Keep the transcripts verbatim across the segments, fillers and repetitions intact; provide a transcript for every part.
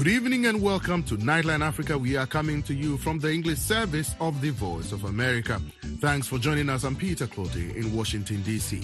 Good evening and welcome to Nightline Africa. We are coming to you from the English service of the Voice of America. Thanks for joining us. I'm Peter Clote in Washington, D C.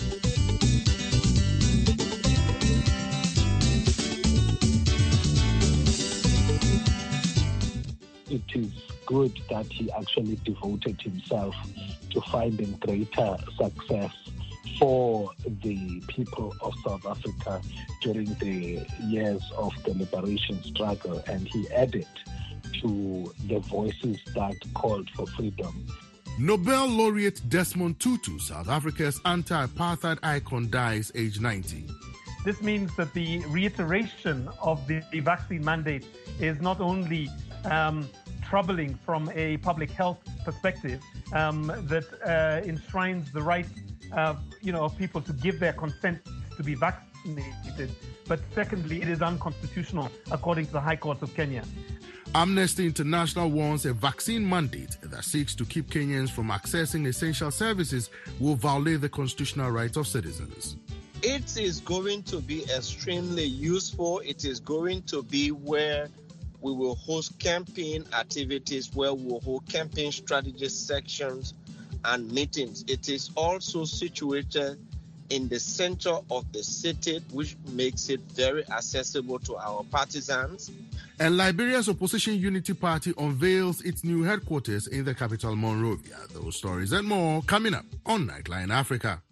It is good that he actually devoted himself to finding greater success for the people of South Africa during the years of the liberation struggle, and he added to the voices that called for freedom. Nobel laureate Desmond Tutu, South Africa's anti-apartheid icon, dies aged ninety. This means that the reiteration of the, the vaccine mandate is not only um, troubling from a public health perspective, um, that uh, enshrines the right Uh, you know, of people to give their consent to be vaccinated. But secondly, it is unconstitutional, according to the High Court of Kenya. Amnesty International warns a vaccine mandate that seeks to keep Kenyans from accessing essential services will violate the constitutional rights of citizens. It is going to be extremely useful. It is going to be where we will host campaign activities, where we will hold campaign strategy sections and meetings. It is also situated in the center of the city, which makes it very accessible to our partisans. And Liberia's opposition Unity Party unveils its new headquarters in the capital, Monrovia. Those stories and more coming up on Nightline Africa.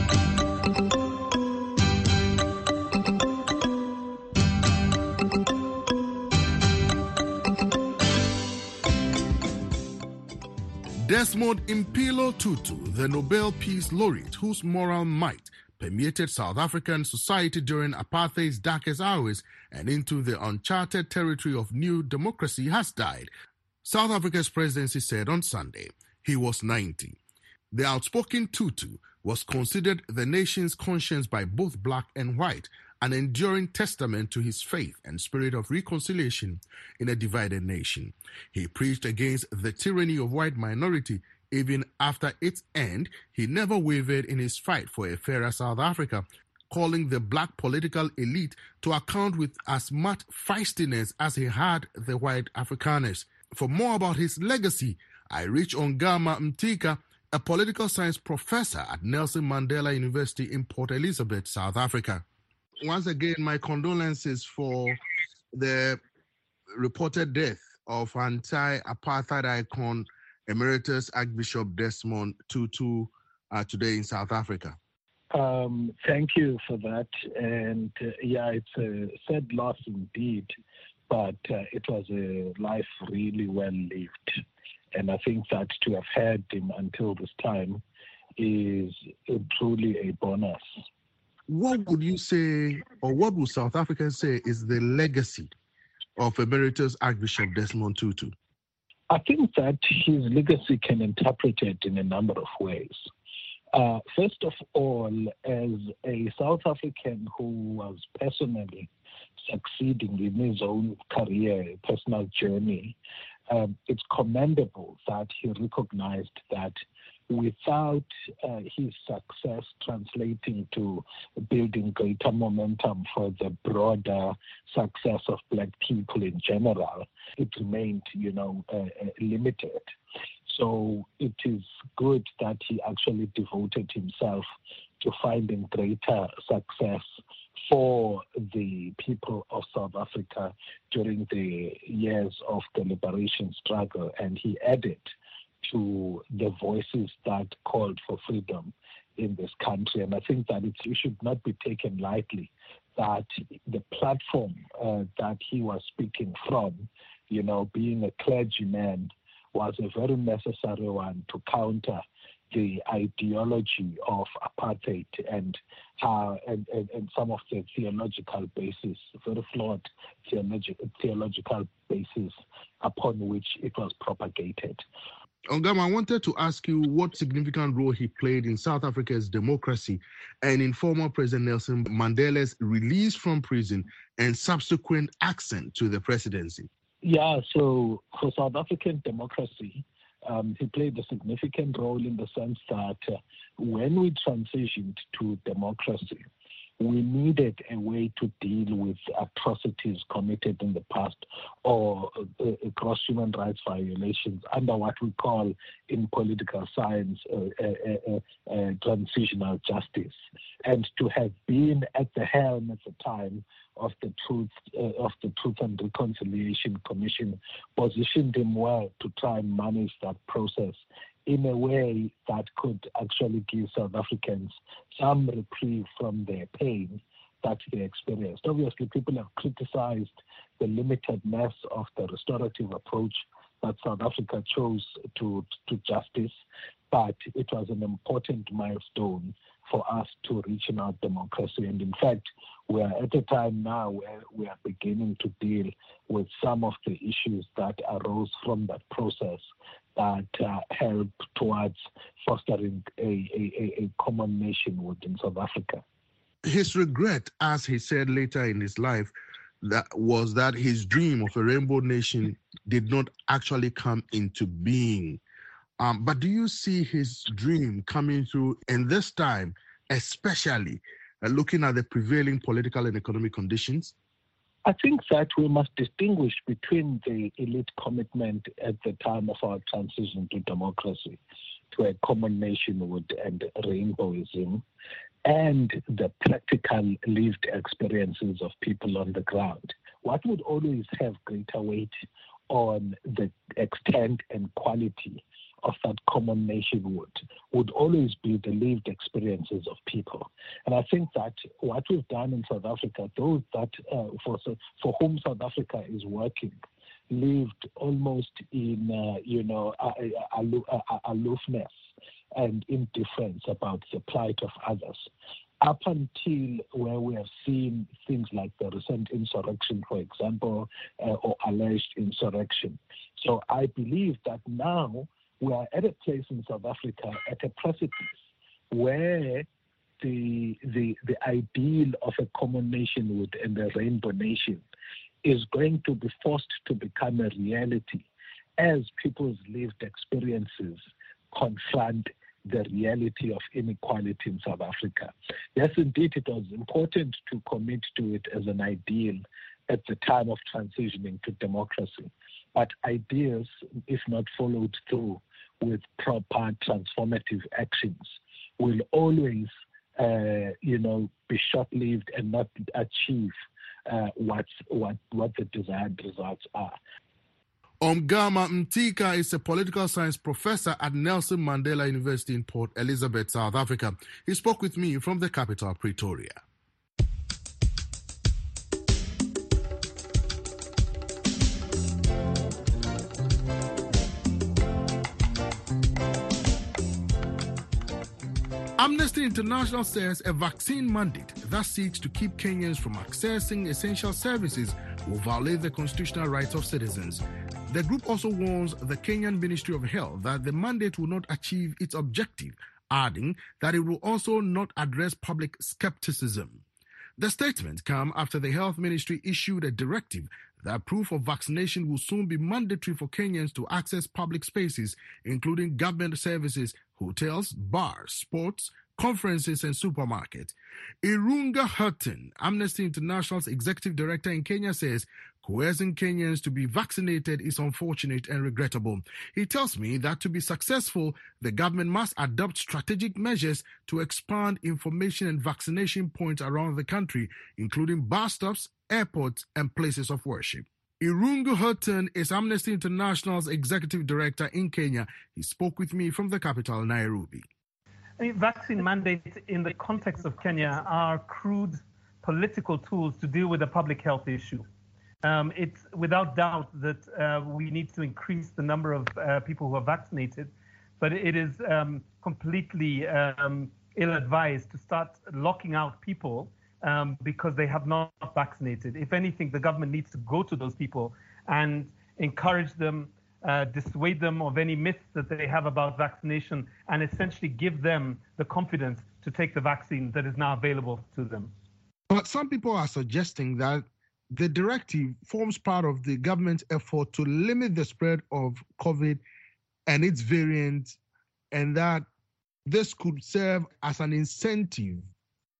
Desmond Impilo Tutu, the Nobel Peace Laureate, whose moral might permeated South African society during apartheid's darkest hours and into the uncharted territory of new democracy, has died, South Africa's presidency said on Sunday. He was ninety. The outspoken Tutu was considered the nation's conscience by both black and white, an enduring testament to his faith and spirit of reconciliation in a divided nation. He preached against the tyranny of white minority. Even after its end, he never wavered in his fight for a fairer South Africa, calling the black political elite to account with as much feistiness as he had the white Afrikaners. For more about his legacy, I reach Ongama Mtika, a political science professor at Nelson Mandela University in Port Elizabeth, South Africa. Once again, my condolences for the reported death of anti-apartheid icon Emeritus Archbishop Desmond Tutu uh, today in South Africa. Um, thank you for that. And uh, yeah, it's a sad loss indeed, but uh, it was a life really well lived. And I think that to have had him until this time is truly a bonus. What would you say, or what would South Africans say is the legacy of Emeritus Archbishop Desmond Tutu? I think that his legacy can be interpreted in a number of ways. Uh, first of all, as a South African who was personally succeeding in his own career, personal journey, um, it's commendable that he recognized that without uh, his success translating to building greater momentum for the broader success of black people in general, it remained, you know, uh, uh, limited. So it is good that he actually devoted himself to finding greater success for the people of South Africa during the years of the liberation struggle, and he added to the voices that called for freedom in this country. And I think that it should not be taken lightly that the platform uh, that he was speaking from, you know, being a clergyman, was a very necessary one to counter the ideology of apartheid and how and, and, and some of the theological basis, very flawed theologi- theological basis upon which it was propagated. Ongama, I wanted to ask you what significant role he played in South Africa's democracy and in former President Nelson Mandela's release from prison and subsequent ascent to the presidency. Yeah, so for South African democracy, um, he played a significant role in the sense that uh, when we transitioned to democracy, we needed a way to deal with atrocities committed in the past or uh, gross human rights violations under what we call in political science uh, uh, uh, uh, transitional justice. And to have been at the helm at the time of the Truth uh, of the Truth and Reconciliation Commission positioned him well to try and manage that process in a way that could actually give South Africans some reprieve from their pain that they experienced. Obviously, people have criticized the limitedness of the restorative approach that South Africa chose to, to justice, but it was an important milestone for us to reach in our democracy. And in fact, we are at a time now where we are beginning to deal with some of the issues that arose from that process that uh, help towards fostering a, a, a common nationhood in South Africa. His regret, as he said later in his life, that was that his dream of a rainbow nation did not actually come into being. Um, but do you see his dream coming through in this time, especially uh, looking at the prevailing political and economic conditions? I think that we must distinguish between the elite commitment at the time of our transition to democracy, to a common nationhood and rainbowism, and the practical lived experiences of people on the ground. What would always have greater weight on the extent and quality of that common nationhood would always be the lived experiences of people. And I think that what we've done in South Africa, those that uh, for for whom South Africa is working, lived almost in uh, you know uh, uh, uh, aloofness and indifference about the plight of others, up until where we have seen things like the recent insurrection, for example, uh, or alleged insurrection. So I believe that now we are at a place in South Africa, at a precipice, where the the the ideal of a common nationhood and a rainbow nation is going to be forced to become a reality as people's lived experiences confront the reality of inequality in South Africa. Yes, indeed, it was important to commit to it as an ideal at the time of transitioning to democracy. But ideas, if not followed through with proper transformative actions, will always, uh, you know, be short-lived and not achieve uh, what, what, what the desired results are. Omgama Mtika is a political science professor at Nelson Mandela University in Port Elizabeth, South Africa. He spoke with me from the capital, Pretoria. Amnesty International says a vaccine mandate that seeks to keep Kenyans from accessing essential services will violate the constitutional rights of citizens. The group also warns the Kenyan Ministry of Health that the mandate will not achieve its objective, adding that it will also not address public skepticism. The statement comes after the Health Ministry issued a directive that proof of vaccination will soon be mandatory for Kenyans to access public spaces, including government services, hotels, bars, sports, conferences, and supermarkets. Irunga Hutton, Amnesty International's executive director in Kenya, says coercing Kenyans to be vaccinated is unfortunate and regrettable. He tells me that to be successful, the government must adopt strategic measures to expand information and vaccination points around the country, including bus stops, airports, and places of worship. Irungu Hutton is Amnesty International's executive director in Kenya. He spoke with me from the capital, Nairobi. I mean, vaccine mandates in the context of Kenya are crude political tools to deal with a public health issue. Um, it's without doubt that uh, we need to increase the number of uh, people who are vaccinated, but it is um, completely um, ill-advised to start locking out people um, because they have not vaccinated. If anything, the government needs to go to those people and encourage them, uh, dissuade them of any myths that they have about vaccination, and essentially give them the confidence to take the vaccine that is now available to them. But some people are suggesting that the directive forms part of the government's effort to limit the spread of COVID and its variants, and that this could serve as an incentive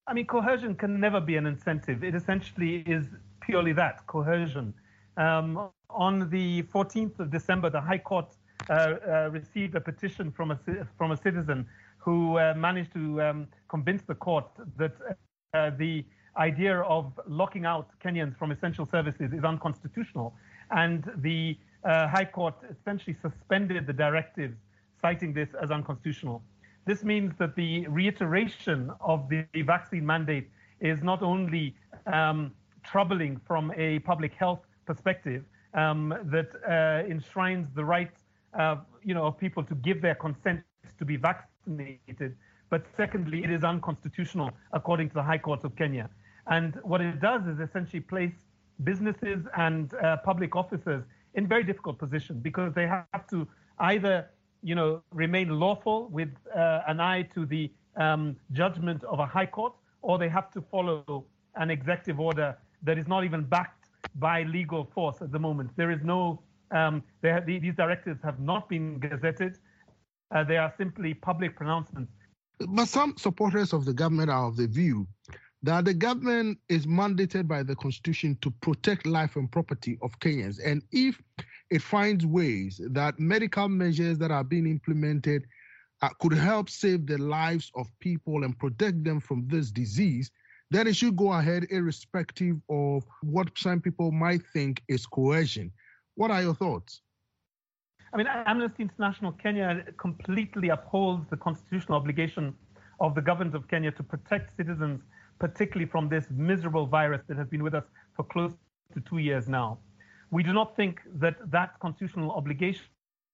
I mean, coercion can never be an incentive. It essentially is purely that, coercion. Um, on the fourteenth of December, the High Court uh, uh, received a petition from a, from a citizen who uh, managed to um, convince the court that uh, the idea of locking out Kenyans from essential services is unconstitutional. And the uh, High Court essentially suspended the directives, citing this as unconstitutional. This means that the reiteration of the vaccine mandate is not only um, troubling from a public health perspective, um, that uh, enshrines the right uh, you know, of people to give their consent to be vaccinated, but secondly, it is unconstitutional according to the High Court of Kenya. And what it does is essentially place businesses and uh, public officers in very difficult position, because they have to either, you know, remain lawful with uh, an eye to the um, judgment of a high court, or they have to follow an executive order that is not even backed by legal force at the moment. There is no, um, they have, these directives have not been gazetted. Uh, they are simply public pronouncements. But some supporters of the government are of the view that the government is mandated by the Constitution to protect life and property of Kenyans. And if it finds ways that medical measures that are being implemented uh, could help save the lives of people and protect them from this disease, then it should go ahead irrespective of what some people might think is coercion. What are your thoughts? I mean, Amnesty International Kenya completely upholds the constitutional obligation of the government of Kenya to protect citizens, particularly from this miserable virus that has been with us for close to two years now. We do not think that that constitutional obligation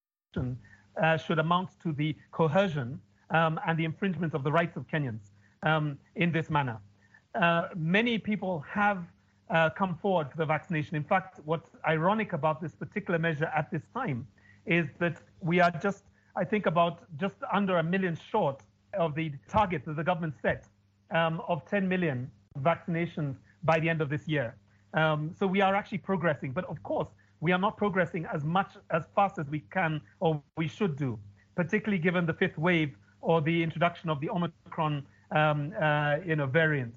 uh, should amount to the coercion um, and the infringement of the rights of Kenyans um, in this manner. Uh, many people have uh, come forward for the vaccination. In fact, what's ironic about this particular measure at this time is that we are just, I think, about just under a million short of the target that the government set um, of ten million vaccinations by the end of this year. Um, so we are actually progressing, but of course, we are not progressing as much, as fast as we can or we should do, particularly given the fifth wave or the introduction of the Omicron um, uh, you know, variant.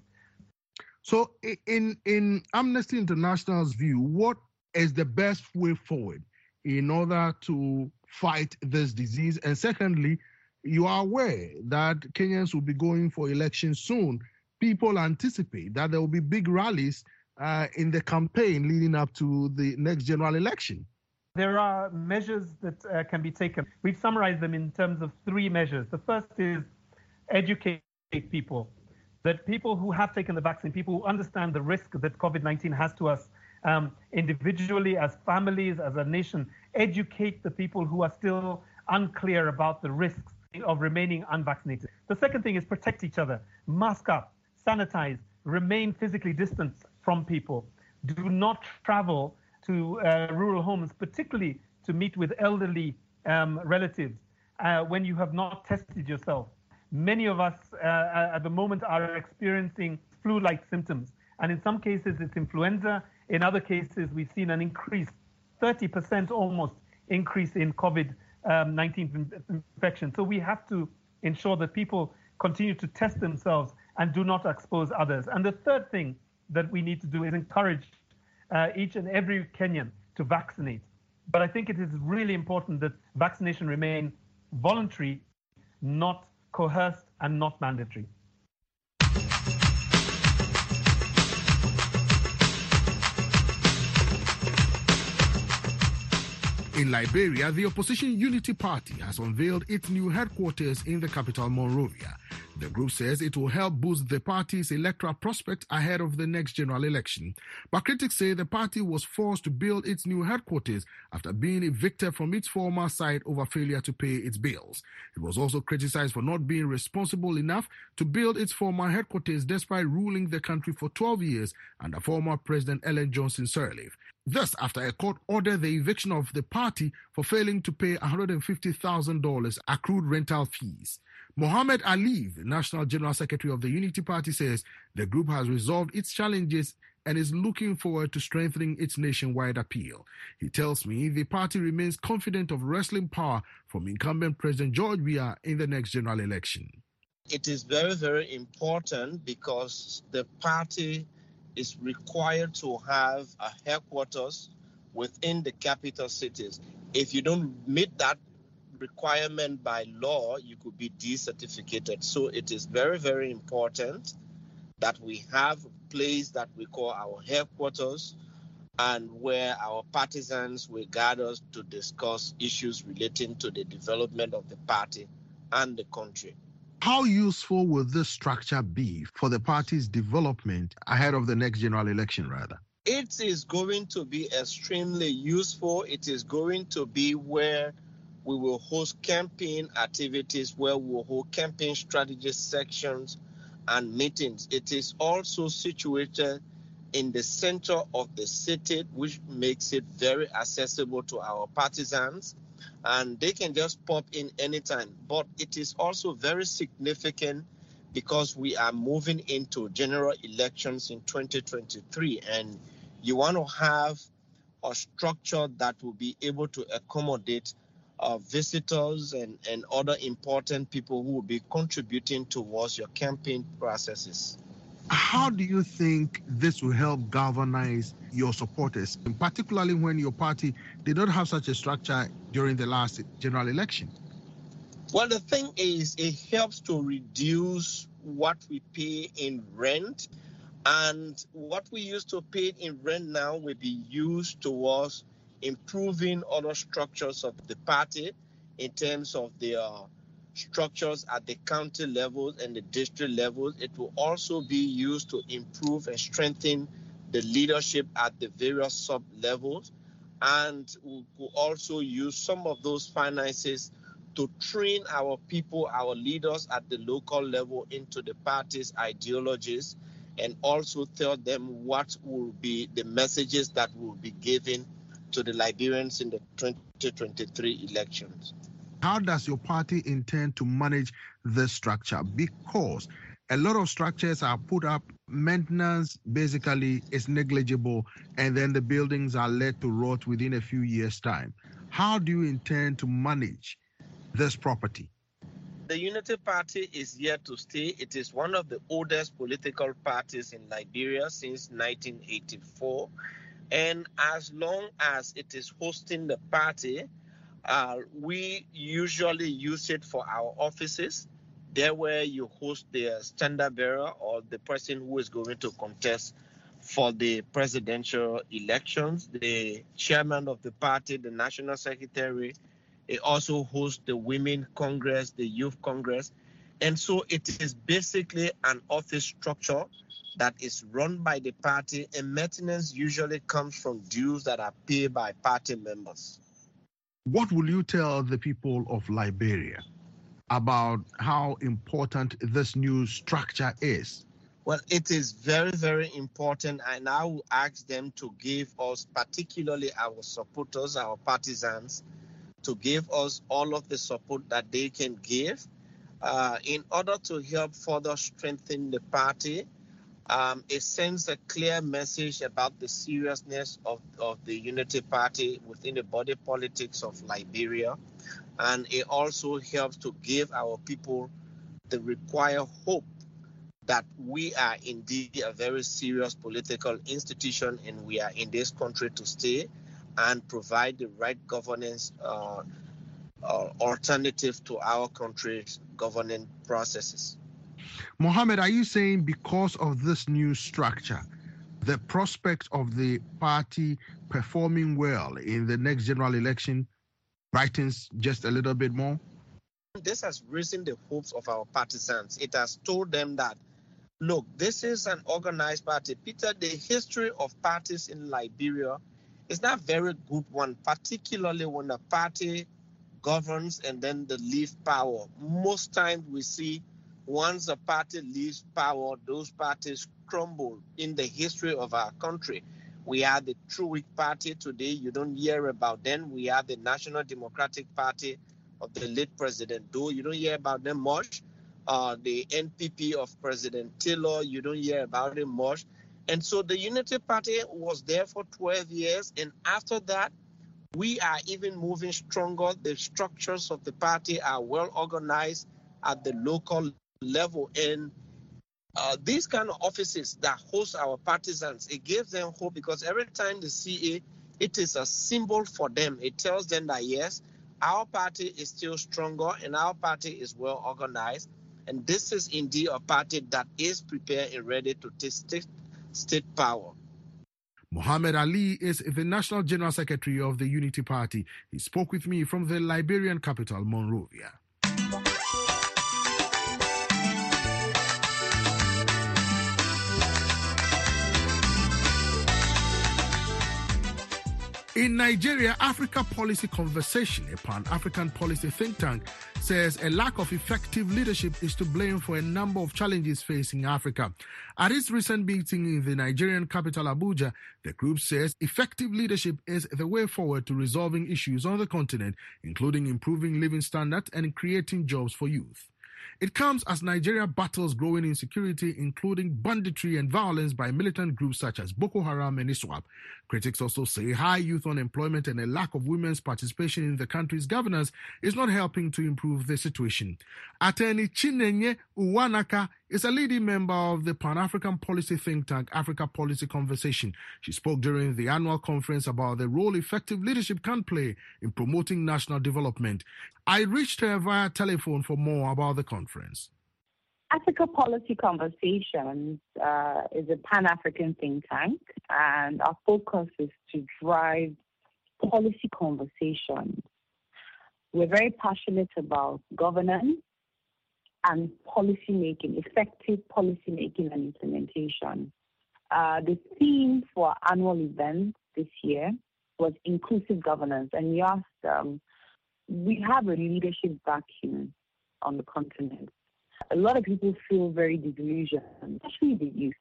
So in, in Amnesty International's view, what is the best way forward in order to fight this disease? And secondly, you are aware that Kenyans will be going for elections soon. People anticipate that there will be big rallies uh, in the campaign leading up to the next general election. There are measures that uh, can be taken. We've summarized them in terms of three measures. The first is educate people, that people who have taken the vaccine, people who understand the risk that COVID nineteen has to us um, individually, as families, as a nation, educate the people who are still unclear about the risks of remaining unvaccinated. The second thing is protect each other, mask up, sanitize, remain physically distant from people. Do not travel to uh, rural homes, particularly to meet with elderly um, relatives uh, when you have not tested yourself. Many of us uh, at the moment are experiencing flu-like symptoms, and in some cases it's influenza. In other cases, we've seen an increase, thirty percent almost increase in COVID nineteen infection. So we have to ensure that people continue to test themselves and do not expose others. And the third thing that we need to do is encourage uh, each and every Kenyan to vaccinate. But I think it is really important that vaccination remain voluntary, not coerced, and not mandatory. In Liberia, the opposition Unity Party has unveiled its new headquarters in the capital, Monrovia. The group says it will help boost the party's electoral prospects ahead of the next general election. But critics say the party was forced to build its new headquarters after being evicted from its former site over failure to pay its bills. It was also criticized for not being responsible enough to build its former headquarters despite ruling the country for twelve years under former President Ellen Johnson Sirleaf. This after a court ordered the eviction of the party for failing to pay one hundred fifty thousand dollars accrued rental fees. Mohammed Ali, the National General Secretary of the Unity Party, says the group has resolved its challenges and is looking forward to strengthening its nationwide appeal. He tells me the party remains confident of wresting power from incumbent President George Weah in the next general election. It is very, very important because the party is required to have a headquarters within the capital cities. If you don't meet that requirement by law, you could be decertificated. So it is very, very important that we have a place that we call our headquarters and where our partisans will gather to discuss issues relating to the development of the party and the country. How useful will this structure be for the party's development ahead of the next general election, rather? It is going to be extremely useful. It is going to be where we will host campaign activities, where we will hold campaign strategy sections and meetings. It is also situated in the center of the city, which makes it very accessible to our partisans, and they can just pop in anytime. But it is also very significant because we are moving into general elections in twenty twenty-three, and you want to have a structure that will be able to accommodate uh, visitors and, and other important people who will be contributing towards your campaign processes. How do you think this will help galvanize your supporters, and particularly when your party did not have such a structure during the last general election? Well, the thing is, it helps to reduce what we pay in rent, and what we used to pay in rent now will be used towards improving other structures of the party in terms of their structures at the county levels and the district levels. It will also be used to improve and strengthen the leadership at the various sub levels, and we will also use some of those finances to train our people, our leaders at the local level into the party's ideologies, and also tell them what will be the messages that will be given to the Liberians in the twenty twenty-three elections. How does your party intend to manage this structure? Because a lot of structures are put up, maintenance basically is negligible, and then the buildings are let to rot within a few years' time. How do you intend to manage this property? The Unity Party is here to stay. It is one of the oldest political parties in Liberia since nineteen eighty-four. And as long as it is hosting the party, uh, we usually use it for our offices. There where you host the standard bearer or the person who is going to contest for the presidential elections, the chairman of the party, the national secretary. It also hosts the Women Congress, the Youth Congress. And so it is basically an office structure that is run by the party, and maintenance usually comes from dues that are paid by party members. What will you tell the people of Liberia about how important this new structure is? Well, it is very, very important, and I will ask them to give us, particularly our supporters, our partisans, to give us all of the support that they can give uh, in order to help further strengthen the party. Um, it sends a clear message about the seriousness of, of the Unity Party within the body politics of Liberia. And it also helps to give our people the required hope that we are indeed a very serious political institution and we are in this country to stay and provide the right governance uh, uh, alternative to our country's governing processes. Mohammed, are you saying because of this new structure, the prospect of the party performing well in the next general election brightens just a little bit more? This has risen the hopes of our partisans. It has told them that, look, this is an organized party. Peter, the history of parties in Liberia is not a very good one, particularly when a party governs and then they leave power. Most times we see once a party leaves power, those parties crumble in the history of our country. We had the True Week Party today. You don't hear about them. We have the National Democratic Party of the late President Doe. You don't hear about them much. Uh, the N P P of President Taylor, you don't hear about it much. And so the Unity Party was there for twelve years. And after that, we are even moving stronger. The structures of the party are well organized at the local level. And uh, these kind of offices that host our partisans, it gives them hope, because every time they see it, it is a symbol for them. It tells them that, yes, our party is still stronger and our party is well organized. And this is indeed a party that is prepared and ready to take state, state power. Mohammed Ali is the National General Secretary of the Unity Party. He spoke with me from the Liberian capital, Monrovia. In Nigeria, Africa Policy Conversation, a Pan-African policy think tank, says a lack of effective leadership is to blame for a number of challenges facing Africa. At its recent meeting in the Nigerian capital, Abuja, the group says effective leadership is the way forward to resolving issues on the continent, including improving living standards and creating jobs for youth. It comes as Nigeria battles growing insecurity, including banditry and violence by militant groups such as Boko Haram and ISWAP. Critics also say high youth unemployment and a lack of women's participation in the country's governance is not helping to improve the situation. Attorney Chinenye Uwanaka is a leading member of the Pan-African policy think tank Africa Policy Conversation. She spoke during the annual conference about the role effective leadership can play in promoting national development. I reached her via telephone for more about the conference. Africa Policy Conversations uh, is a Pan-African think tank, and our focus is to drive policy conversations. We're very passionate about governance and policy making, effective policy making and implementation. Uh, the theme for our annual event this year was inclusive governance, and we asked, um, we have a leadership vacuum on the continent. A lot of people feel very disillusioned, especially the youth,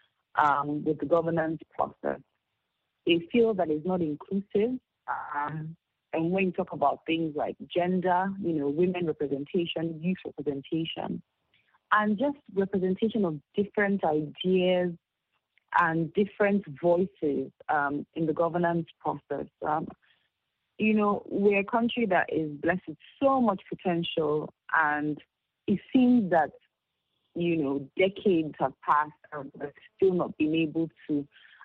um, with the governance process. They feel that it's not inclusive. Uh, and when you talk about things like gender, you know, women representation, youth representation, and just representation of different ideas and different voices um, in the governance process. Um, you know, we're a country that is blessed with so much potential, and it seems that, you know, decades have passed and we're still not been able to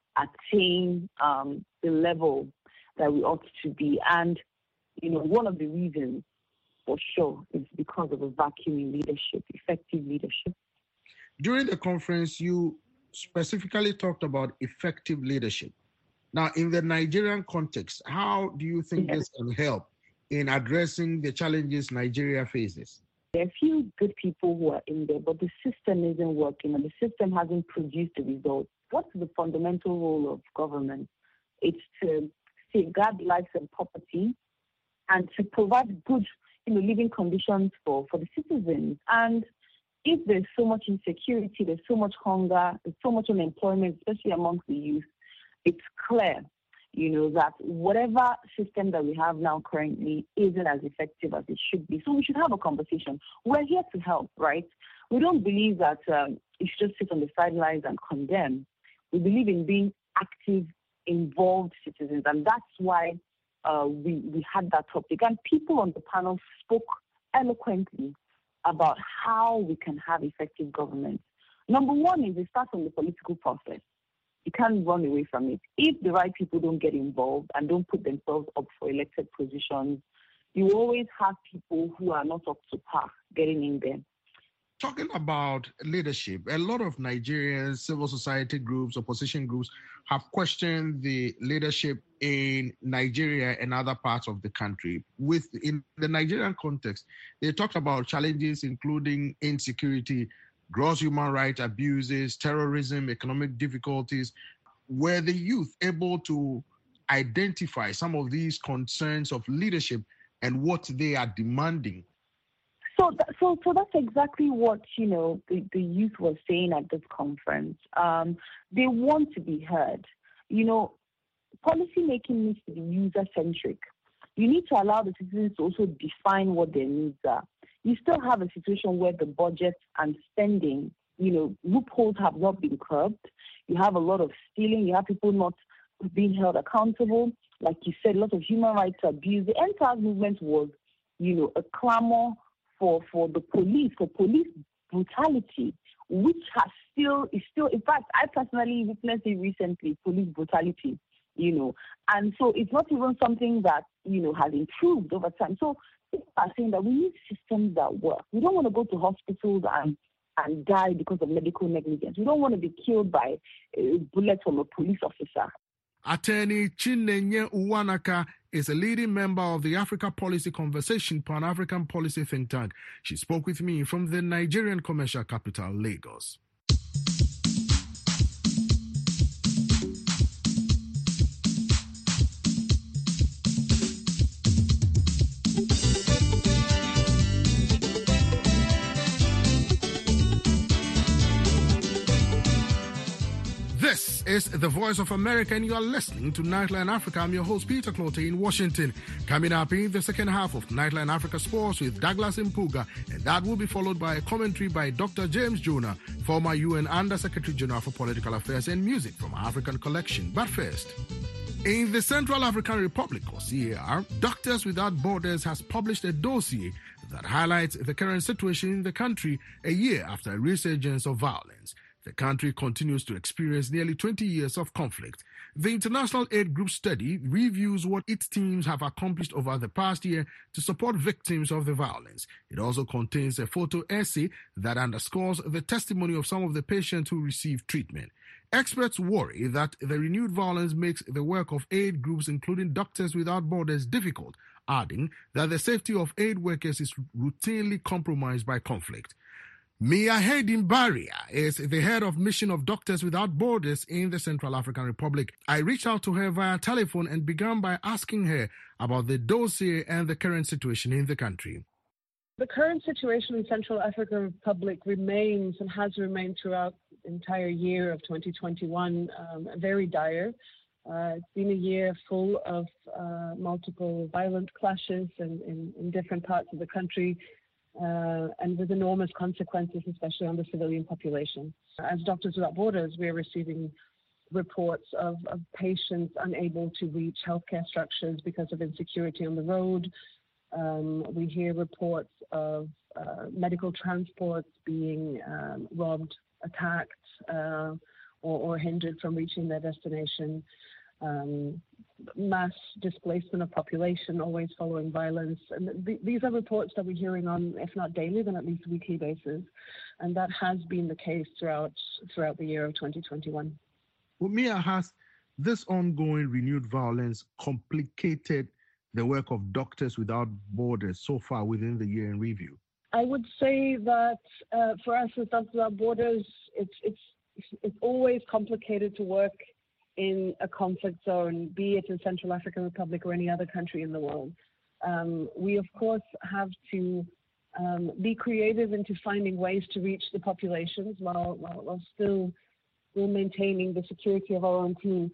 attain um, the level that we ought to be. And, you know, one of the reasons, for sure, is because of a vacuum in leadership, effective leadership. During the conference, you specifically talked about effective leadership. Now, in the Nigerian context, how do you think yes. this can help in addressing the challenges Nigeria faces? There are a few good people who are in there, but the system isn't working and the system hasn't produced the results. What's the fundamental role of government? It's to safeguard lives and property and to provide good, you know, living conditions for, for the citizens. And if there's so much insecurity, there's so much hunger, there's so much unemployment, especially amongst the youth, it's clear, you know, that whatever system that we have now currently isn't as effective as it should be. So we should have a conversation. We're here to help, right? We don't believe that um, you should just sit on the sidelines and condemn. We believe in being active, involved citizens, and that's why uh, we, we had that topic. And people on the panel spoke eloquently about how we can have effective government. Number one is it starts from the political process. You can't run away from it. If the right people don't get involved and don't put themselves up for elected positions, you always have people who are not up to par getting in there. Talking about leadership, a lot of Nigerians, civil society groups, opposition groups have questioned the leadership in Nigeria and other parts of the country. With in the Nigerian context, they talked about challenges including insecurity, gross human rights abuses, terrorism, economic difficulties. Were the youth able to identify some of these concerns of leadership and what they are demanding? So, th- so, so that's exactly what, you know, the, the youth was saying at this conference. Um, they want to be heard. You know, policy making needs to be user-centric. You need to allow the citizens to also define what their needs are. You still have a situation where the budget and spending, you know, loopholes have not been curbed. You have a lot of stealing. You have people not being held accountable. Like you said, a lot of human rights abuse. The End SARS movement was, you know, a clamor for, for the police, for police brutality, which has still, is still, in fact, I personally witnessed it recently, police brutality, you know, and so it's not even something that, you know, has improved over time. So people are saying that we need systems that work. We don't want to go to hospitals and and die because of medical negligence. We don't want to be killed by a bullet from a police officer. Attorney Chinenye Uwanaka is a leading member of the Africa Policy Conversation Pan-African Policy Think Tank. She spoke with me from the Nigerian commercial capital, Lagos. This is the Voice of America, and you are listening to Nightline Africa. I'm your host, Peter Clottey, in Washington. Coming up in the second half of Nightline Africa Sports with Douglas Mpuga, and that will be followed by a commentary by Doctor James Jonah, former U N Under-Secretary General for Political Affairs, and music from our African collection. But first, in the Central African Republic, or C A R, Doctors Without Borders has published a dossier that highlights the current situation in the country a year after a resurgence of violence. The country continues to experience nearly twenty years of conflict. The International Aid Group study reviews what its teams have accomplished over the past year to support victims of the violence. It also contains a photo essay that underscores the testimony of some of the patients who received treatment. Experts worry that the renewed violence makes the work of aid groups, including Doctors Without Borders, difficult, adding that the safety of aid workers is routinely compromised by conflict. Mia Hayden Barria is the head of mission of Doctors Without Borders in the Central African Republic. I reached out to her via telephone and began by asking her about the dossier and the current situation in the country. The current situation in Central African Republic remains and has remained throughout the entire year of twenty twenty-one um, very dire. Uh, it's been a year full of uh, multiple violent clashes in, in, in different parts of the country. Uh, and with enormous consequences, especially on the civilian population. As Doctors Without Borders, we are receiving reports of, of patients unable to reach healthcare structures because of insecurity on the road. Um, we hear reports of uh, medical transports being um, robbed, attacked, uh, or, or hindered from reaching their destination. Um, mass displacement of population, always following violence. And th- these are reports that we're hearing on, if not daily, then at least weekly basis. And that has been the case throughout throughout the year of twenty twenty-one. Well, Mia, has this ongoing renewed violence complicated the work of Doctors Without Borders so far within the year in review? I would say that uh, for us as Doctors Without Borders, it's it's it's always complicated to work in a conflict zone, be it in Central African Republic or any other country in the world. Um, we, of course, have to um, be creative into finding ways to reach the populations while, while, while still, still maintaining the security of our own teams.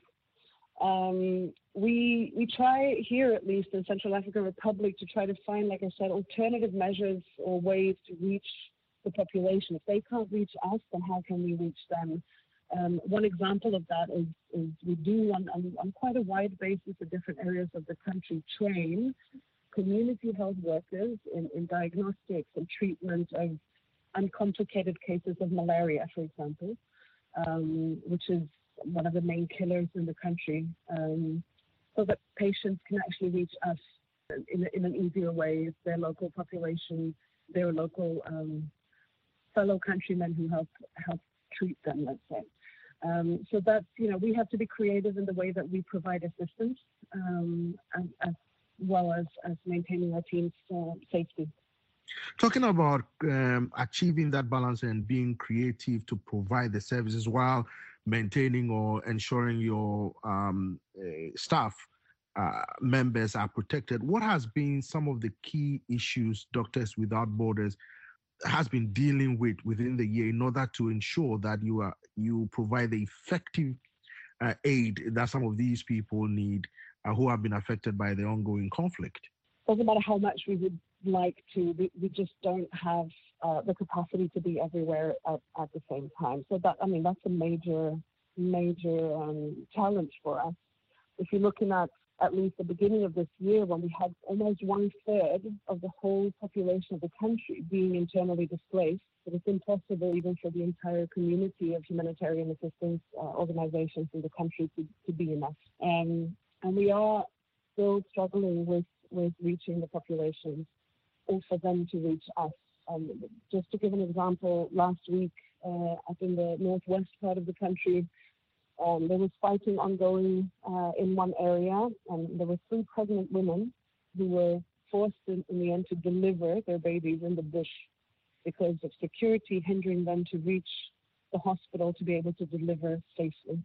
Um, we, we try here, at least in Central African Republic, to try to find, like I said, alternative measures or ways to reach the population. If they can't reach us, then how can we reach them? Um, one example of that is, is we do, on, on, on quite a wide basis in different areas of the country, train community health workers in, in diagnostics and treatment of uncomplicated cases of malaria, for example, um, which is one of the main killers in the country, um, so that patients can actually reach us in, in an easier way, their local population, their local um, fellow countrymen who help help treat them, let's say. Um, so that's, you know, we have to be creative in the way that we provide assistance, um, and, as well as, as maintaining our team's uh, safety. Talking about um, achieving that balance and being creative to provide the services while maintaining or ensuring your um, uh, staff uh, members are protected, what has been some of the key issues Doctors Without Borders has been dealing with within the year in order to ensure that you are you provide the effective uh, aid that some of these people need uh, who have been affected by the ongoing conflict? Doesn't matter how much we would like to, we, we just don't have uh, the capacity to be everywhere at, at the same time. So that, I mean, that's a major, major um, challenge for us. If you're looking at at least the beginning of this year, when we had almost one third of the whole population of the country being internally displaced, that it's impossible even for the entire community of humanitarian assistance uh, organizations in the country to, to be enough. Um, and we are still struggling with, with reaching the populations, or for them to reach us. Um, just to give an example, last week uh, up in the northwest part of the country, um, there was fighting ongoing uh, in one area, and there were three pregnant women who were forced in, in the end to deliver their babies in the bush because of security hindering them to reach the hospital to be able to deliver safely.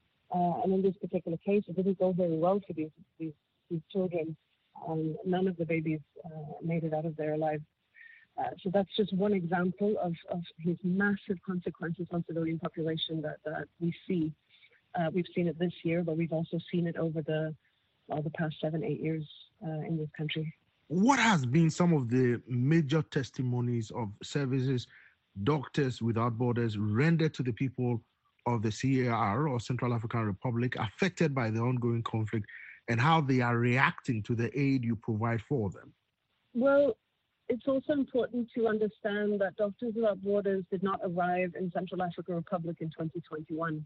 Uh, and in this particular case, it didn't go very well for these, these, these children. Um, none of the babies uh, made it out of there alive. Uh, so that's just one example of, of his massive consequences on civilian population that, that we see. Uh, we've seen it this year, but we've also seen it over the, well, the past seven, eight years uh, in this country. What has been some of the major testimonies of services Doctors Without Borders rendered to the people of the C A R, or Central African Republic, affected by the ongoing conflict, and how they are reacting to the aid you provide for them? Well, it's also important to understand that Doctors Without Borders did not arrive in Central African Republic in twenty twenty-one.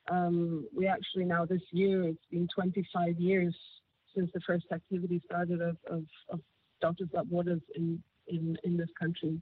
Um, we actually now this year, it's been twenty-five years since the first activity started of, of, of Doctors Without Borders in, in, in this country,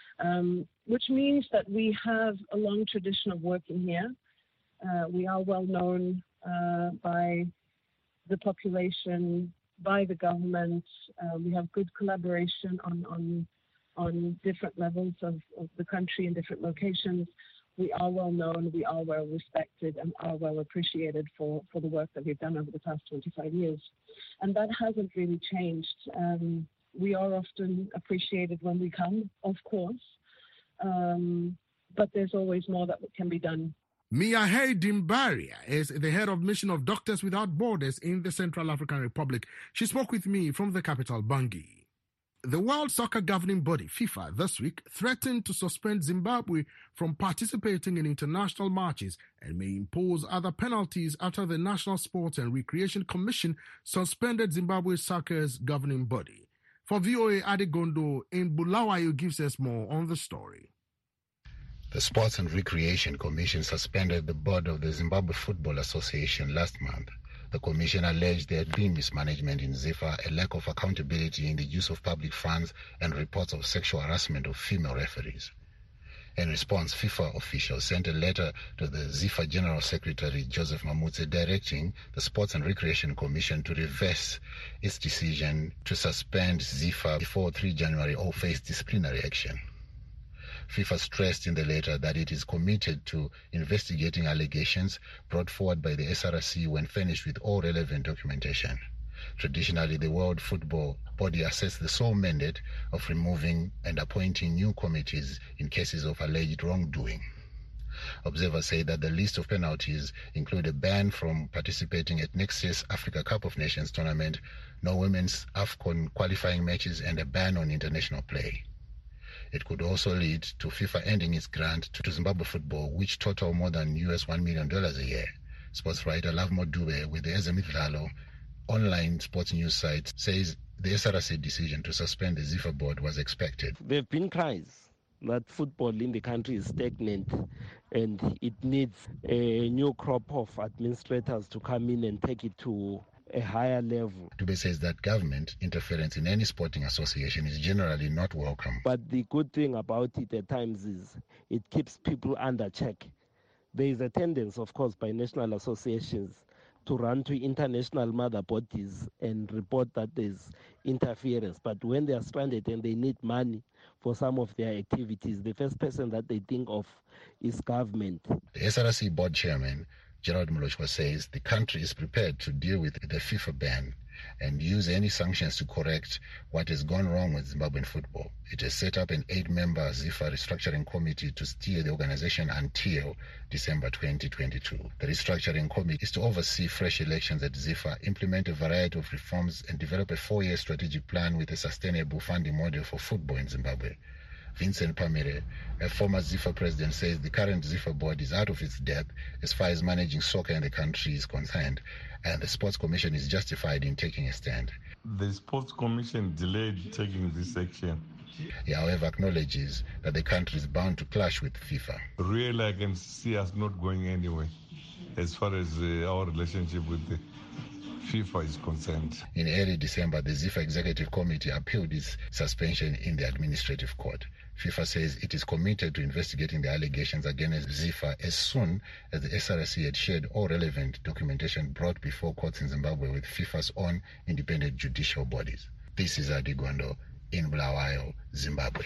um, which means that we have a long tradition of working here. Uh, we are well known uh, by the population, by the government. Uh, we have good collaboration on, on, on different levels of, of the country in different locations. We are well known, we are well respected, and are well appreciated for, for the work that we've done over the past twenty-five years. And that hasn't really changed. Um, we are often appreciated when we come, of course, um, but there's always more that can be done. Miahe Dimbaria is the head of mission of Doctors Without Borders in the Central African Republic. She spoke with me from the capital, Bangui. The World Soccer Governing Body, FIFA, this week threatened to suspend Zimbabwe from participating in international matches and may impose other penalties after the National Sports and Recreation Commission suspended Zimbabwe soccer's governing body. For V O A, Adegondo in Bulawayo gives us more on the story. The Sports and Recreation Commission suspended the board of the Zimbabwe Football Association last month. The commission alleged there had been mismanagement in ZIFA, a lack of accountability in the use of public funds, and reports of sexual harassment of female referees. In response, FIFA officials sent a letter to the ZIFA General Secretary Joseph Mamutse directing the Sports and Recreation Commission to reverse its decision to suspend ZIFA before the third of January or face disciplinary action. FIFA stressed in the letter that it is committed to investigating allegations brought forward by the S R C when furnished with all relevant documentation. Traditionally, the World Football Body assesses the sole mandate of removing and appointing new committees in cases of alleged wrongdoing. Observers say that the list of penalties include a ban from participating at next year's Africa Cup of Nations tournament, no women's AFCON qualifying matches, and a ban on international play. It could also lead to FIFA ending its grant to Zimbabwe football, which total more than U S one million dollars a year. Sports writer Lovemo Dube with the Ezemidlalo online sports news site says the S R C decision to suspend the ZIFA board was expected. There have been cries that football in the country is stagnant and it needs a new crop of administrators to come in and take it to a higher level. Dube says that government interference in any sporting association is generally not welcome. But the good thing about it at times is it keeps people under check. There is a tendency, of course, by national associations to run to international mother bodies and report that there's interference. But when they are stranded and they need money for some of their activities, the first person that they think of is government. The S R C board chairman, Gerald Molochwa, says the country is prepared to deal with the FIFA ban and use any sanctions to correct what has gone wrong with Zimbabwean football. It has set up an eight-member ZIFA restructuring committee to steer the organization until December twenty twenty-two. The restructuring committee is to oversee fresh elections at ZIFA, implement a variety of reforms, and develop a four-year strategic plan with a sustainable funding model for football in Zimbabwe. Vincent Pamere, a former ZIFA president, says the current ZIFA board is out of its depth as far as managing soccer in the country is concerned, and the Sports Commission is justified in taking a stand. The Sports Commission delayed taking this action. He, however, acknowledges that the country is bound to clash with FIFA. Really, I can see us not going anywhere as far as uh, our relationship with the FIFA is concerned. In early December, the ZIFA Executive Committee appealed its suspension in the administrative court. FIFA says it is committed to investigating the allegations against ZIFA as soon as the S R C had shared all relevant documentation brought before courts in Zimbabwe with FIFA's own independent judicial bodies. This is Adi Gondo in Bulawayo, Zimbabwe.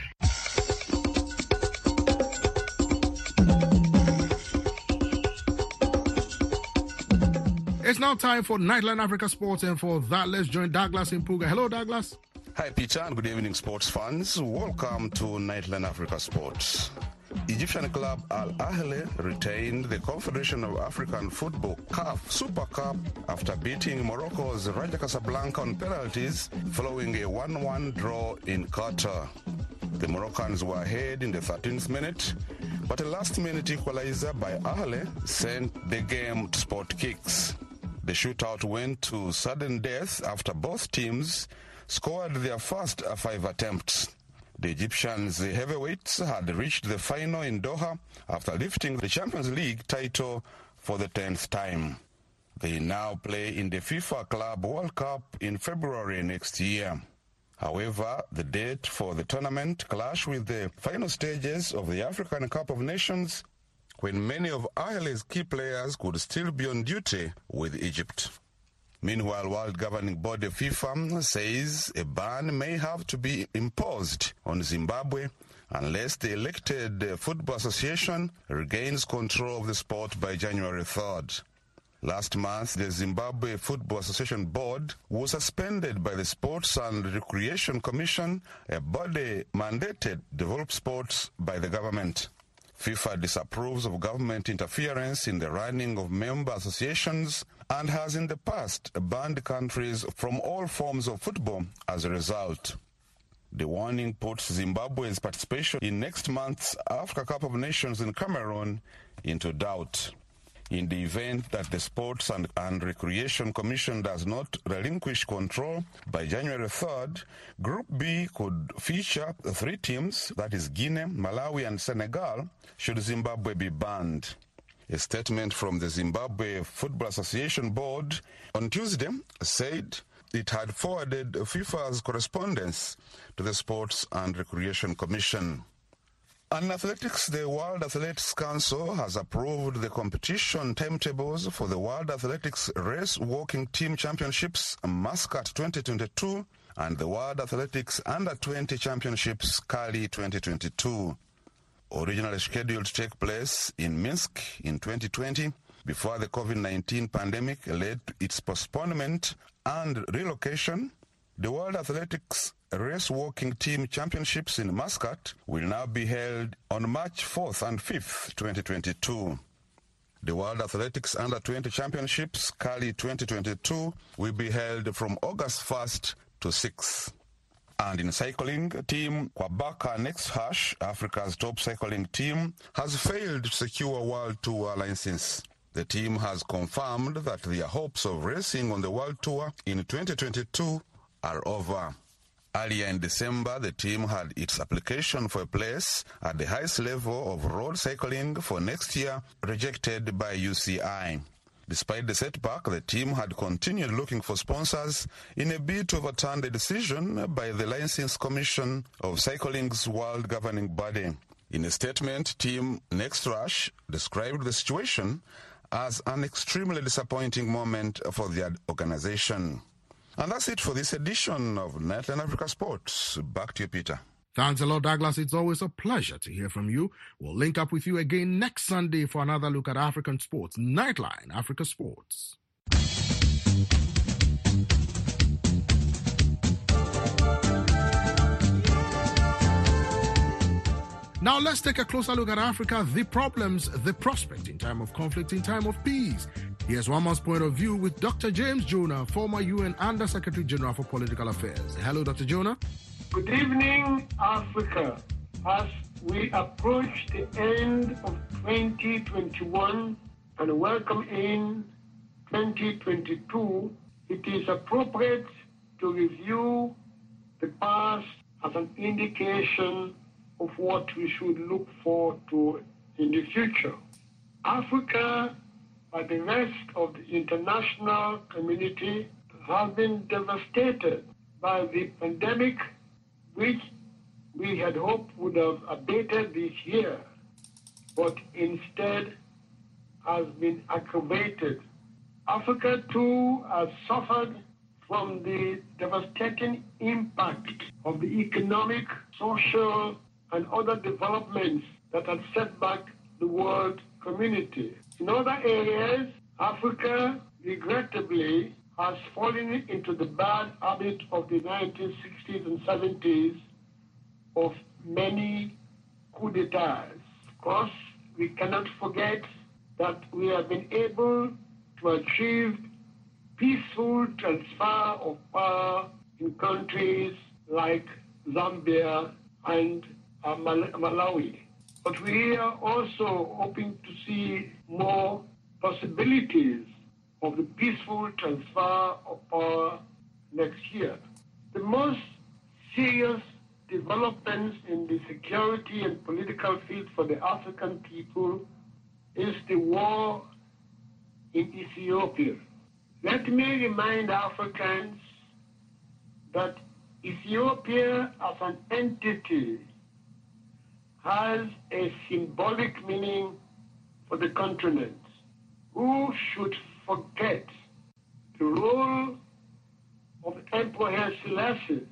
It's now time for Nightline Africa Sports, and for that, let's join Douglas Impuga. Hello, Douglas. Hi, Peter, and good evening, sports fans. Welcome to Nightline Africa Sports. Egyptian club Al Ahly retained the Confederation of African Football C A F Super Cup after beating Morocco's Raja Casablanca on penalties following a one one draw in Qatar. The Moroccans were ahead in the thirteenth minute, but a last-minute equalizer by Ahly sent the game to sport kicks. The shootout went to sudden death after both teams scored their first five attempts. The Egyptians heavyweights had reached the final in Doha after lifting the Champions League title for the tenth time. They now play in the FIFA Club World Cup in February next year. However, the date for the tournament clashed with the final stages of the African Cup of Nations, when many of Ahly's key players could still be on duty with Egypt. Meanwhile, World Governing Body FIFA says a ban may have to be imposed on Zimbabwe unless the elected Football Association regains control of the sport by January third. Last month, the Zimbabwe Football Association Board was suspended by the Sports and Recreation Commission, a body mandated to develop sports by the government. FIFA disapproves of government interference in the running of member associations and has in the past banned countries from all forms of football as a result. The warning puts Zimbabwe's participation in next month's Africa Cup of Nations in Cameroon into doubt. In the event that the Sports and, and Recreation Commission does not relinquish control by January third, Group B could feature three teams, that is Guinea, Malawi and Senegal, should Zimbabwe be banned. A statement from the Zimbabwe Football Association Board on Tuesday said it had forwarded FIFA's correspondence to the Sports and Recreation Commission. In athletics, the World Athletics Council has approved the competition timetables for the World Athletics Race Walking Team Championships Muscat twenty twenty-two and the World Athletics Under twenty Championships Cali twenty twenty-two. Originally scheduled to take place in Minsk in twenty twenty, before the COVID nineteen pandemic led to its postponement and relocation, the World Athletics Race Walking Team Championships in Muscat will now be held on March fourth and fifth, twenty twenty-two. The World Athletics Under twenty Championships Cali twenty twenty-two will be held from August first to sixth. And in cycling, Team Kwabaka Next Hash, Africa's top cycling team, has failed to secure a World Tour license. The team has confirmed that their hopes of racing on the World Tour in twenty twenty-two are over. Earlier in December, the team had its application for a place at the highest level of road cycling for next year rejected by U C I. Despite the setback, the team had continued looking for sponsors in a bid to overturn the decision by the License Commission of Cycling's world governing body. In a statement, Team Next Rush described the situation as an extremely disappointing moment for the organization. And that's it for this edition of Nightline Africa Sports. Back to you, Peter. Thanks a lot, Douglas. It's always a pleasure to hear from you. We'll link up with you again next Sunday for another look at African sports. Nightline Africa Sports. Now let's take a closer look at Africa, the problems, the prospect in time of conflict, in time of peace. Here's one man's point of view with Doctor James Jonah, former U N Under Secretary General for Political Affairs. Hello, Doctor Jonah. Good evening, Africa. As we approach the end of twenty twenty-one and welcome in twenty twenty-two, it is appropriate to review the past as an indication of what we should look forward to in the future. Africa, like the rest of the international community, has been devastated by the pandemic, which we had hoped would have abated this year, but instead has been aggravated. Africa, too, has suffered from the devastating impact of the economic, social, and other developments that have set back the world community. In other areas, Africa, regrettably, has fallen into the bad habit of the nineteen sixties and seventies of many coups d'etats. Of course, we cannot forget that we have been able to achieve peaceful transfer of power in countries like Zambia and uh, Mal- Malawi. But we are also hoping to see more possibilities of the peaceful transfer of power next year. The most serious developments in the security and political field for the African people is the war in Ethiopia. Let me remind Africans that Ethiopia as an entity has a symbolic meaning for the continent. Who should forget the role of Emperor Haile Selassie,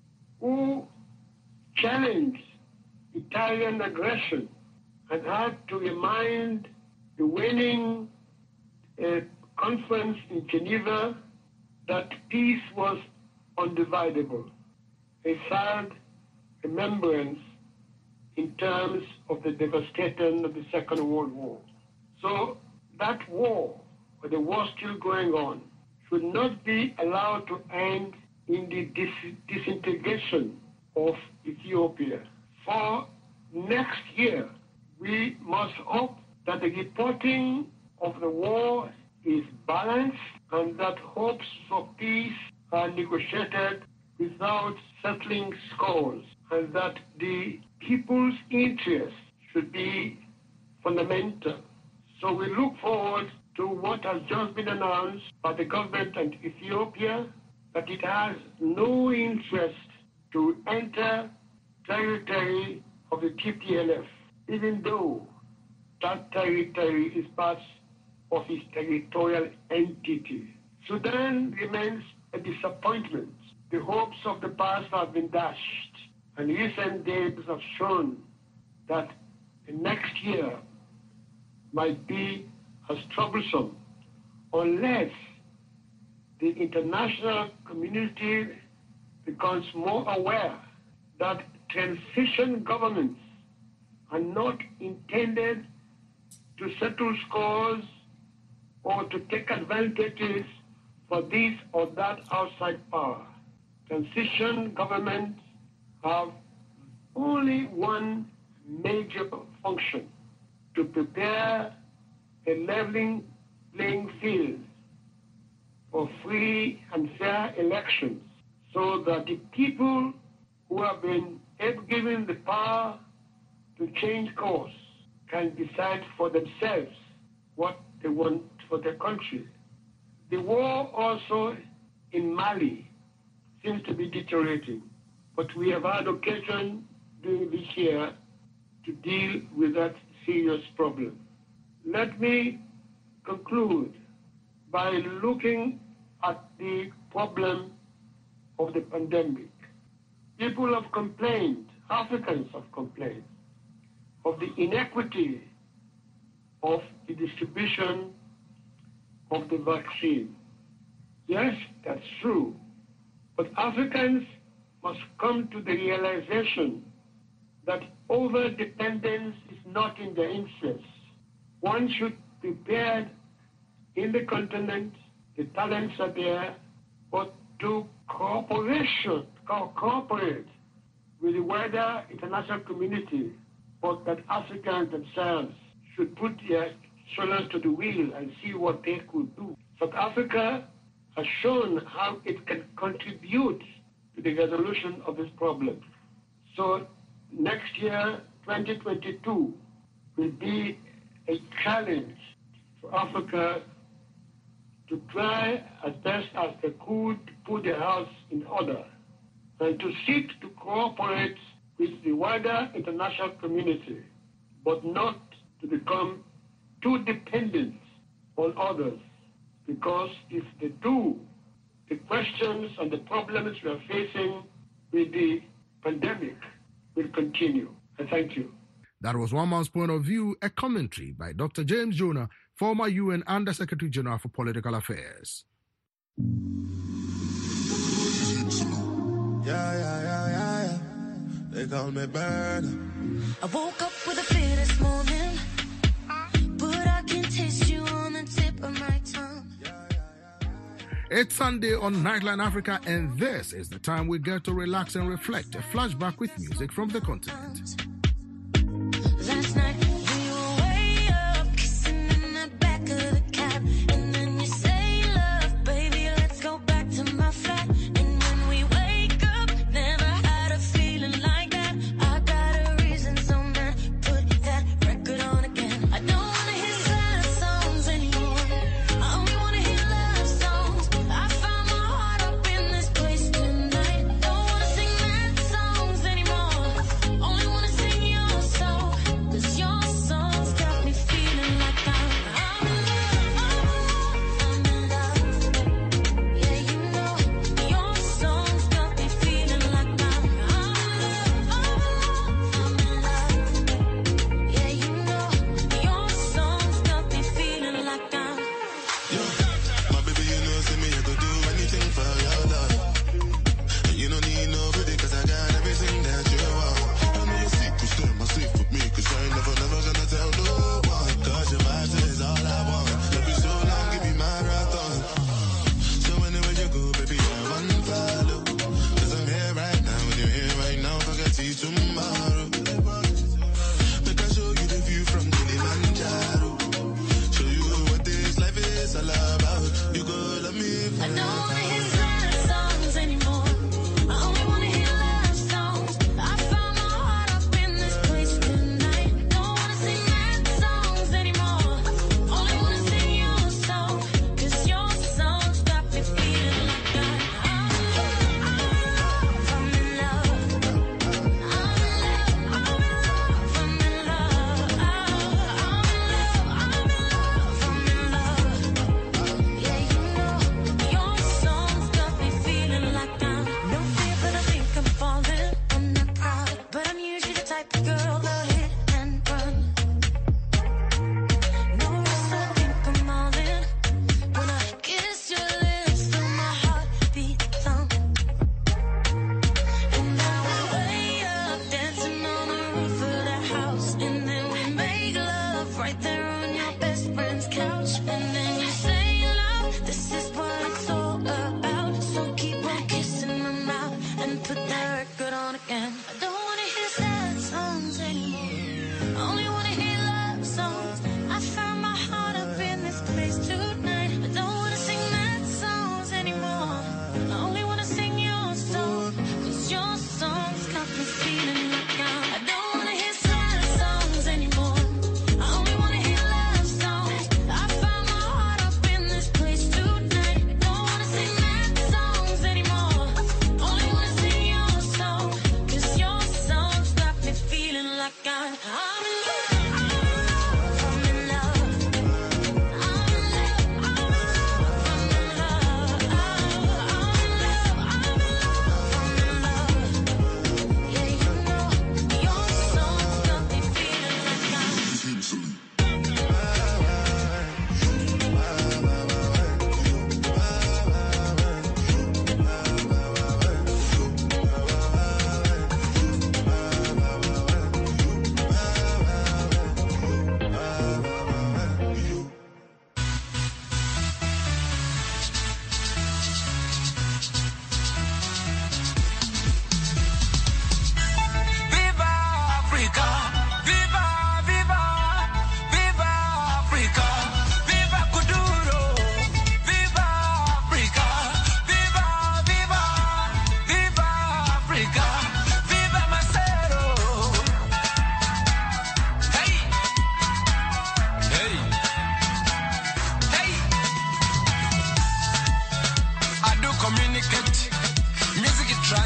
who challenged Italian aggression and had to remind the winning uh, conference in Geneva that peace was undividable. A sad remembrance in terms of the devastation of the Second World War. So that war, or the war still going on, should not be allowed to end in the dis- disintegration of Ethiopia. For next year, we must hope that the reporting of the war is balanced and that hopes for peace are negotiated without settling scores, and that the people's interests should be fundamental. So we look forward to what has just been announced by the government of Ethiopia, that it has no interest to enter territory of the T P L F, even though that territory is part of its territorial entity. Sudan remains a disappointment. The hopes of the past have been dashed, and recent days have shown that the next year might be as troublesome unless the international community becomes more aware that transition governments are not intended to settle scores or to take advantages for this or that outside power. Transition governments have only one major function: to prepare a leveling playing field for free and fair elections, so that the people who have been given the power to change course can decide for themselves what they want for their country. The war also in Mali seems to be deteriorating, but we have had occasion during this year to deal with that serious problem. Let me conclude by looking at the problem of the pandemic. People have complained, Africans have complained, of the inequity of the distribution of the vaccine. Yes, that's true. But Africans must come to the realization that over-dependence is not in their interest. One should be prepared in the continent, the talents are there, but to cooperation, co- cooperate with the wider international community, but that Africans themselves should put their shoulders to the wheel and see what they could do. South Africa has shown how it can contribute to the resolution of this problem. So next year, twenty twenty-two, will be a challenge for Africa to try as best as they could put their house in order and to seek to cooperate with the wider international community, but not to become too dependent on others. Because if they do, the questions and the problems we are facing with the pandemic will continue. And thank you. That was one man's point of view, a commentary by Doctor James Jonah, former U N Under-Secretary General for Political Affairs. Yeah, yeah, yeah, yeah, yeah. They call me Burner. I woke up with a fear this morning, but I can taste you on the tip of my tongue. It's Sunday on Nightline Africa, and this is the time we get to relax and reflect. A flashback with music from the continent. Last night we were way up, kissing in the back of the cab, and then you say, love, baby, let's go back to my flat. And when we wake up, never had a feeling like that. I got a reason, so man, put that record on again. I don't wanna hear sad songs anymore. I only wanna hear love songs. I found my heart up in this place tonight. Don't wanna sing mad songs anymore. Only wanna sing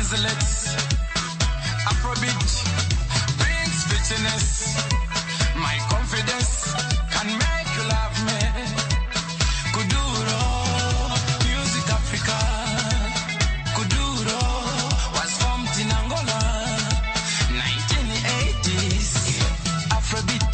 Dance, Afrobeat brings fitness. My confidence can make you love me. Kuduro, Music Africa. Kuduro was formed in Angola, nineteen eighties. Afrobeat.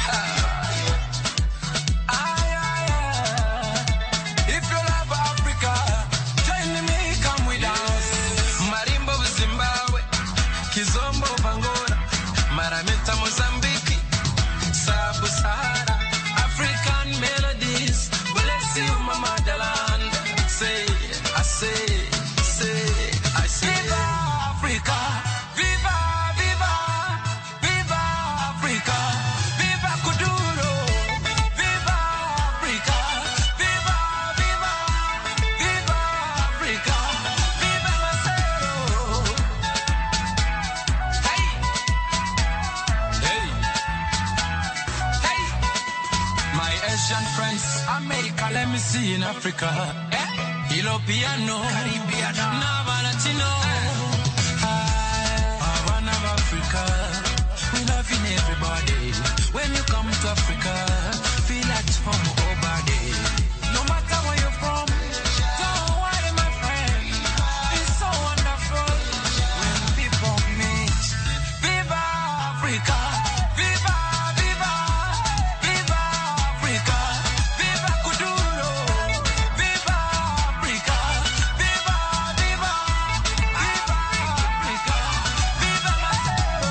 Ah, ah, ah. If you love Africa, join me, come with us. Marimba Zimbabwe, Kizombo Angola, Marameta Mozambique, Sabu Sahara, African melodies. Bless you, my motherland. Say, I say, say, I say. Viva Africa, viva, viva, viva Africa, viva Kuduro, viva Africa, viva, viva, viva Africa, viva Masero. Hey, hey, hey, my Asian friends, America, let me see in Africa. Eh? Europeano, Caribbean, Nava Latino. Havana of Africa, we loving everybody. When you come to Africa, feel at home, oh body. No matter where you're from, don't worry, my friend. It's so wonderful when people meet. Viva Africa, viva, viva, viva Africa, viva Kuduro, viva Africa, viva, viva, viva Africa, viva Masero.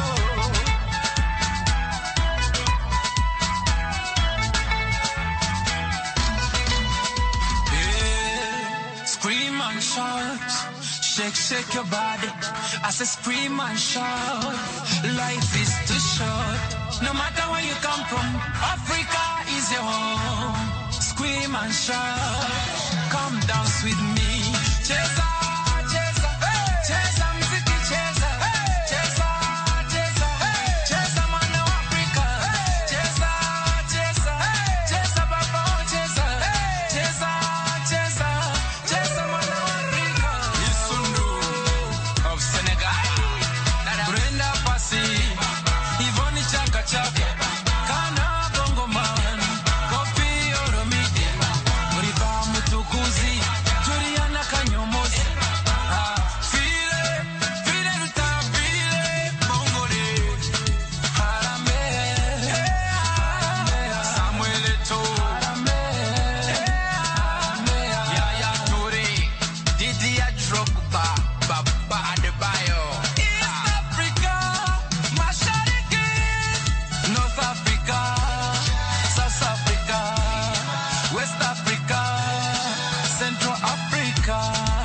Yeah. Scream and shout, shake, shake your body. I say scream and shout. Life is too short. No matter where you come from, Africa is your home. Scream and shout. Come dance with me. Cheza, cheza, cheza, mziki cheza. Cheza, cheza, cheza, mwana wa Afrika. Cheza, cheza, cheza, baba, oh, cheza. Cheza, cheza, cheza, mwana wa Afrika. Isundu of Senegal. Brenda Fassie, Yvonne Chaka Chaka, Kana Bongo Man, Kofi Olomide, Muriba Mutukuzi, Juliana Kanyomozi. Ah, file, file luta, file, Bongole, Harame, Harame, Samuel Eto'o, Harame, Harame, Yaya Toure, Didier Drogba, Baba Adebayo. East Africa, Mashariki, North Africa, South Africa, West Africa, Central Africa.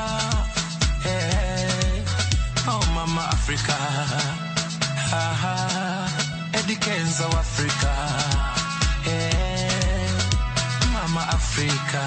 Hey, oh Mama Africa, haha, Eddie Kenzo Africa. Hey, Mama Africa.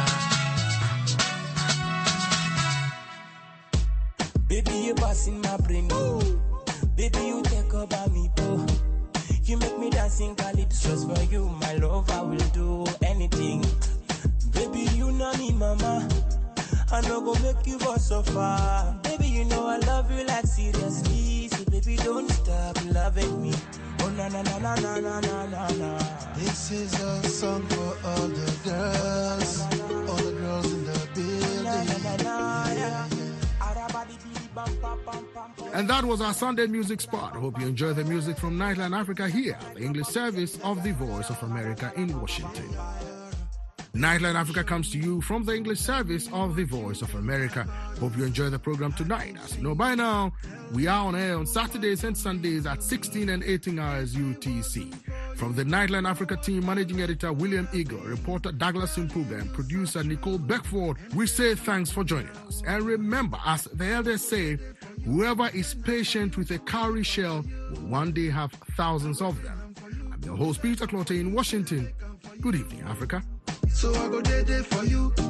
Baby, you passing my brain. Baby, you take over me, bro. You make me dancing calypsos for you, my love. I will do anything. Baby, you know me, mama. I no go make you go so far. Baby, you know I love you like seriously. So baby, don't stop loving me. Oh na na na na na na na na na. This is a song for all the girls, all the girls in the building. Na na na na yeah. Arabadi bidi bam bam bam bam. And that was our Sunday music spot. I hope you enjoy the music from Nightline Africa here, the English service of the Voice of America in Washington. Nightline Africa comes to you from the English service of the Voice of America. Hope you enjoy the program tonight. As you know by now, we are on air on Saturdays and Sundays at sixteen and eighteen hours U T C. From the Nightline Africa team, managing editor William Eagle, reporter Douglas Impuga, and producer Nicole Beckford, we say thanks for joining us. And remember, as the elders say, whoever is patient with a cowrie shell will one day have thousands of them. I'm your host, Peter Clotte in Washington. Good evening, Africa. So I go there, there for you.